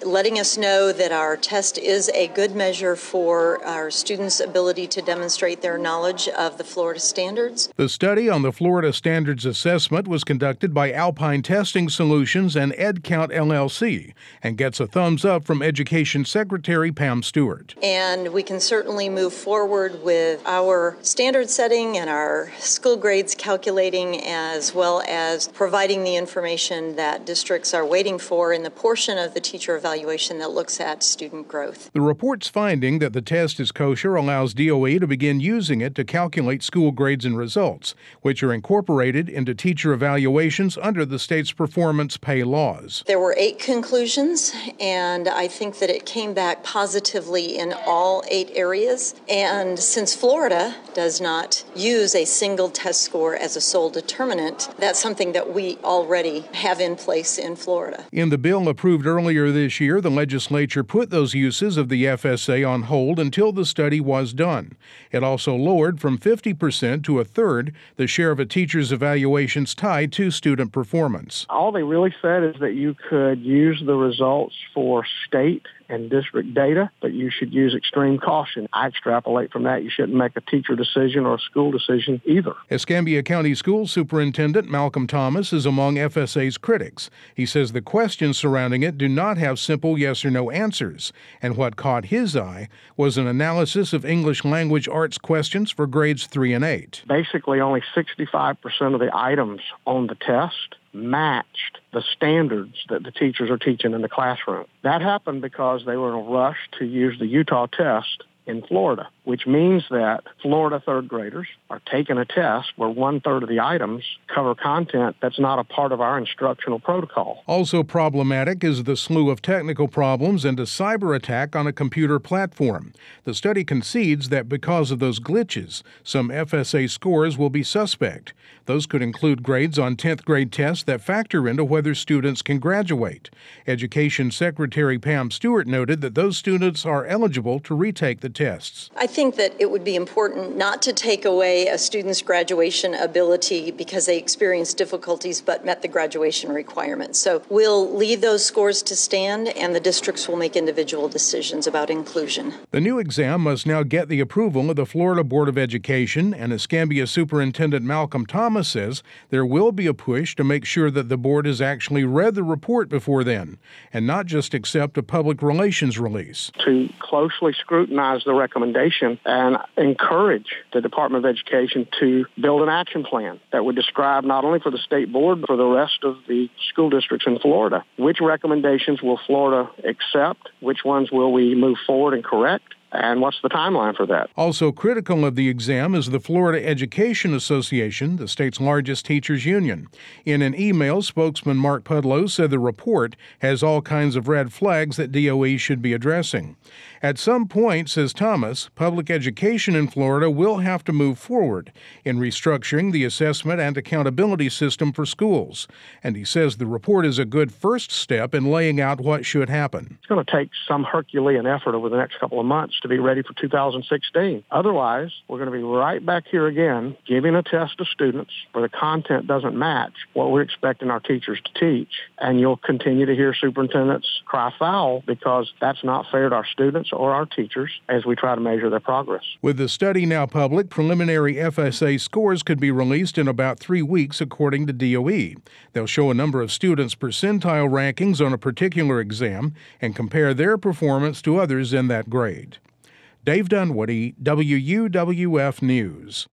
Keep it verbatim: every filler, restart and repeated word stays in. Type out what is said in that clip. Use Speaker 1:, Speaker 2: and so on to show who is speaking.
Speaker 1: letting us know that our test is a good measure for our students' ability to demonstrate their knowledge of the Florida standards.
Speaker 2: The study on the Florida Standards Assessment was conducted by Alpine Testing Solutions and EdCount L L C and gets a thumbs up from Education Secretary Pam Stewart.
Speaker 1: And we can certainly move forward with our standard setting and our school grades calculating, as well as providing the information that districts are waiting for in the portion of the teacher evaluation that looks at student growth.
Speaker 2: The report's finding that the test is kosher allows D O E to begin using it to calculate school grades and results, which are incorporated into teacher evaluations under the state's performance pay laws.
Speaker 1: There were eight conclusions, and I think that it came back positively in all eight areas. And since Florida does not use a single test score as a sole determinant, that's something that we already have in place in Florida.
Speaker 2: In the bill approved earlier this year, the legislature put those uses of the F S A on hold until the study was done. It also lowered from fifty percent to a third the share of a teacher's evaluations tied to student performance.
Speaker 3: All they really said is that you could use the results for state and district data, but you should use extreme caution. I extrapolate from that you shouldn't make a teacher decision or a school decision either.
Speaker 2: Escambia County School Superintendent Malcolm Thomas is among F S A's critics. He says the questions surrounding it do not have simple yes or no answers, and what caught his eye was an analysis of English language arts questions for grades three and eight.
Speaker 3: Basically, only sixty-five percent of the items on the test matched the standards that the teachers are teaching in the classroom. That happened because they were in a rush to use the Utah test in Florida, which means that Florida third graders are taking a test where one-third of the items cover content that's not a part of our instructional protocol.
Speaker 2: Also problematic is the slew of technical problems and a cyber attack on a computer platform. The study concedes that because of those glitches, some F S A scores will be suspect. Those could include grades on tenth grade tests that factor into whether students can graduate. Education Secretary Pam Stewart noted that those students are eligible to retake the tests.
Speaker 1: I think that it would be important not to take away a student's graduation ability because they experienced difficulties but met the graduation requirements. So we'll leave those scores to stand, and the districts will make individual decisions about inclusion.
Speaker 2: The new exam must now get the approval of the Florida Board of Education, and Escambia Superintendent Malcolm Thomas says there will be a push to make sure that the board has actually read the report before then, and not just accept a public relations release.
Speaker 3: To closely scrutinize the recommendation and encourage the Department of Education to build an action plan that would describe not only for the state board, but for the rest of the school districts in Florida, which recommendations will Florida accept, which ones will we move forward and correct, and what's the timeline for that?
Speaker 2: Also critical of the exam is the Florida Education Association, the state's largest teachers union. In an email, spokesman Mark Pudlow said the report has all kinds of red flags that D O E should be addressing. At some point, says Thomas, public education in Florida will have to move forward in restructuring the assessment and accountability system for schools. And he says the report is a good first step in laying out what should happen.
Speaker 3: It's going to take some Herculean effort over the next couple of months to be ready for two thousand sixteen. Otherwise, we're going to be right back here again, giving a test to students where the content doesn't match what we're expecting our teachers to teach. And you'll continue to hear superintendents cry foul because that's not fair to our students or our teachers as we try to measure their progress.
Speaker 2: With the study now public, preliminary F S A scores could be released in about three weeks, according to D O E. They'll show a number of students' percentile rankings on a particular exam and compare their performance to others in that grade. Dave Dunwoody, W U W F News.